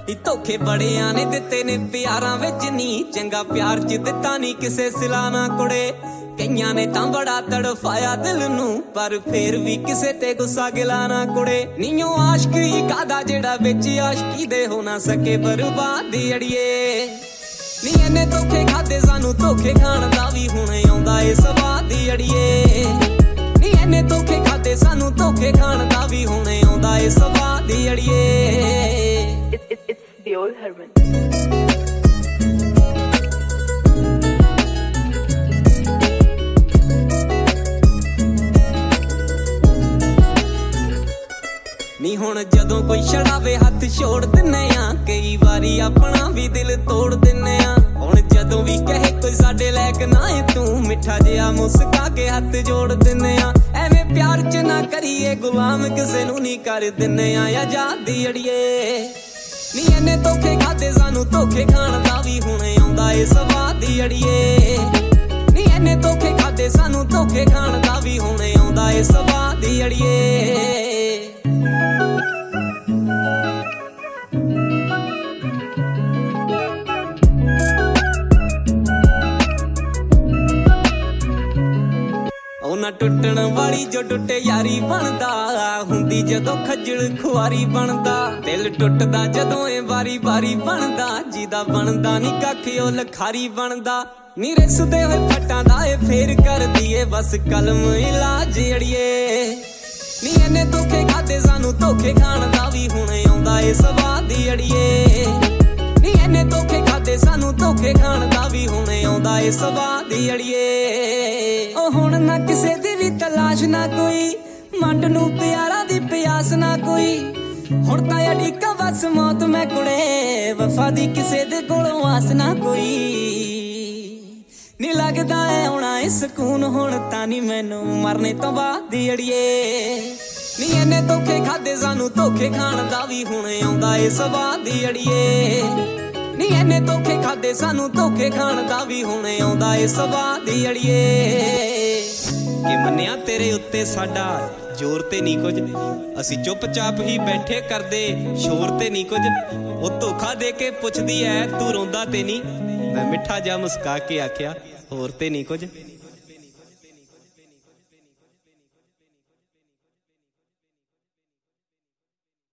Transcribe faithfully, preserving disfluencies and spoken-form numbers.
ਨੀ ਧੋਖੇ ਬੜਿਆਂ ਨੇ ਦਿੱਤੇ ਨੇ ਪਿਆਰਾਂ ਵਿੱਚ ਨੀ, ਚੰਗਾ ਪਿਆਰ ਚ ਦਿੱਤਾ ਨੀ ਕਿਸੇ ਸਿਲਾ ਨਾ ਕੁੜੇ। ਕਈਆਂ ਨੇ ਤਾਂ ਬੜਾ ਤੜਫਾਇਆ ਦਿਲ ਨੂੰ, ਪਰ ਫੇਰ ਵੀ ਕਿਸੇ ਤੇ ਗੁੱਸਾ ਗਿਲਾ ਨਾ ਕੁੜੇ। ਨੀਓ ਆਸ਼ਕ ਹੀ ਕਾਦਾ ਜਿਹੜਾ ਵਿੱਚ ਆਸ਼ਕੀ ਦੇ ਹੋ ਨਾ ਸਕੇ ਬਰਬਾਦ ਅੜੀਏ। ਨੀ ਇਹਨੇ ਧੋਖੇ ਖਾਦੇ ਸਾਨੂੰ ਧੋਖੇ ਖਾਣ ਦਾ ਵੀ ਹੁਣ ਆਉਂਦਾ ਏ ਸਵਾਦ ਅੜੀਏ। ਨੀ ਇਹਨੇ ਧੋਖੇ ਖਾਦੇ ਸਾਨੂੰ ਧੋਖੇ ਖਾਣ ਦਾ ਵੀ ਹੁਣ ਆਉਂਦਾ ਏ ਸਵਾਦ ਅੜੀਏ। The old Herman. ਨੀ ਹੁਣ ਜਦੋਂ ਕੋਈ ਛੜਾਵੇ ਹੱਥ ਛੋੜ ਦਿੰਨੇ ਆ, ਕਈ ਵਾਰੀ ਆਪਣਾ ਵੀ ਦਿਲ ਤੋੜ ਦਿੰਨੇ ਆ। ਹੁਣ ਜਦੋਂ ਵੀ ਕਹੇ ਕੋਈ ਸਾਡੇ ਲਾਇਕ ਨਾ ਏ ਤੂੰ, ਮਿੱਠਾ ਜਿਹਾ ਮੁਸਕਾ ਕੇ ਹੱਥ ਜੋੜ ਦਿੰਨੇ ਆ। ਐਵੇਂ ਪਿਆਰ ਚ ਨਾ ਕਰੀਏ ਗੁਲਾਮ, ਕਿਸੇ ਨੂੰ ਨਹੀਂ ਕਰ ਦਿੰਨੇ ਆ ਆਜ਼ਾਦੀ ਅੜੀਏ। ਨੀ ਇਹਨੇ ਧੋਖੇ ਖਾਦੇ ਸਾਨੂੰ ਧੋਖੇ ਖਾਣ ਦਾ ਵੀ ਹੁਣ ਆਉਂਦਾ ਏ ਸਵਾਦ ਅੜੀਏ। ਨੀ ਇਹਨੇ ਧੋਖੇ ਖਾਦੇ ਸਾਨੂੰ ਧੋਖੇ ਖਾਣ ਦਾ ਵੀ ਹੁਣ ਆਉਂਦਾ ਏ ਸਵਾਦ ਅੜੀਏ। ਨਾ ਟੁੱਟਣ ਵਾਲੀ ਜੋ ਟੁੱਟੇ ਯਾਰੀ ਬਣਦਾ, ਹੁੰਦੀ ਜਦੋਂ ਖੱਜਲ ਖੁਆਰੀ ਬਣਦਾ। ਦਿਲ ਟੁੱਟਦਾ ਜਦੋਂ ਏ ਵਾਰੀ ਵਾਰੀ ਬਣਦਾ, ਜਿਹਦਾ ਬਣਦਾ ਨੀ ਕੱਖ ਉਹ ਲਖਾਰੀ ਬਣਦਾ। ਨੀ ਰਿਸਦੇ ਹੋਏ ਫੱਟਾਂ ਦਾ ਏ ਫੇਰ ਕਰਦੀ ਏ ਬਸ ਕਲਮ ਇਲਾਜ ਅੜੀਏ। ਨੀ ਇਹਨੇ ਧੋਖੇ ਖਾਦੇ ਸਾਨੂੰ ਧੋਖੇ ਖਾਣ ਦਾ ਵੀ ਹੁਣ ਆਉਂਦਾ ਏ ਸਵਾਦ ਅੜੀਏ। ਨੀ ਇਹਨੇ ਧੋਖੇ ਖਾਦੇ ਸਾਨੂੰ ਧੋਖੇ ਖਾਣ ਦਾ ਵੀ ਹੁਣ ਆਉਂਦਾ ਏ ਸਵਾਦ ਅੜੀਏ। ਉਹ ਹੁਣ ਨਾ ਕਿਸੇ ਦੀ ਵੀ ਤਲਾਸ਼ ਨਾ ਕੋਈ, ਮੰਡ ਨੂੰ ਪਿਆਰਾਂ ਦੀ ਪਿਆਸ ਨਾ ਕੋਈ। ਹੁਣ ਤਾਂ ਅੜੀਕਾ ਬਸ ਮੌਤ ਮੈਂ ਕੁੜੇ, ਵਫਾ ਦੀ ਕਿਸੇ ਦੇ ਕੋਲੋਂ ਆਸ ਨਾ ਕੋਈ। ਨੀ ਲੱਗਦਾ ਏ ਹੋਣਾ ਏ ਸਕੂਨ ਹੁਣ ਤਾਂ ਨੀ ਮੈਨੂੰ ਮਰਨੇ ਤੋਂ ਬਾਅਦ ਅੜੀਏ। ਨੀ ਇਹਨੇ ਧੋਖੇ ਖਾਦੇ ਸਾਨੂੰ ਧੋਖੇ ਖਾਣ ਦਾ ਵੀ ਹੁਣ ਆਉਂਦਾ ਏ ਸਵਾਦ ਅੜੀਏ। ਨੀ ਇਹਨੇ ਧੋਖੇ ਖਾਦੇ ਸਾਨੂੰ ਧੋਖੇ ਖਾਣ ਦਾ ਵੀ ਹੁਣ ਆਉਂਦਾ ਏ ਸਵਾਦ ਅੜੀਏ। ਕਿ ਮੰਨਿਆ ਤੇਰੇ ਉੱਤੇ ਸਾਡਾ ਜ਼ੋਰ ਤੇ ਨਹੀਂ ਕੁਝ, ਅਸੀਂ ਚੁੱਪਚਾਪ ਹੀ ਬੈਠੇ ਕਰਦੇ ਸ਼ੋਰ ਤੇ ਨਹੀਂ ਕੁਝ। ਉਹ ਧੋਖਾ ਦੇ ਕੇ ਪੁੱਛਦੀ ਐ ਤੂੰ ਰੋਂਦਾ ਤੇ ਨਹੀਂ, ਮੈਂ ਮਿੱਠਾ ਜਿਹਾ ਮੁਸਕਾ ਕੇ ਆਖਿਆ ਹੋਰ ਤੇ ਨਹੀਂ ਕੁਝ।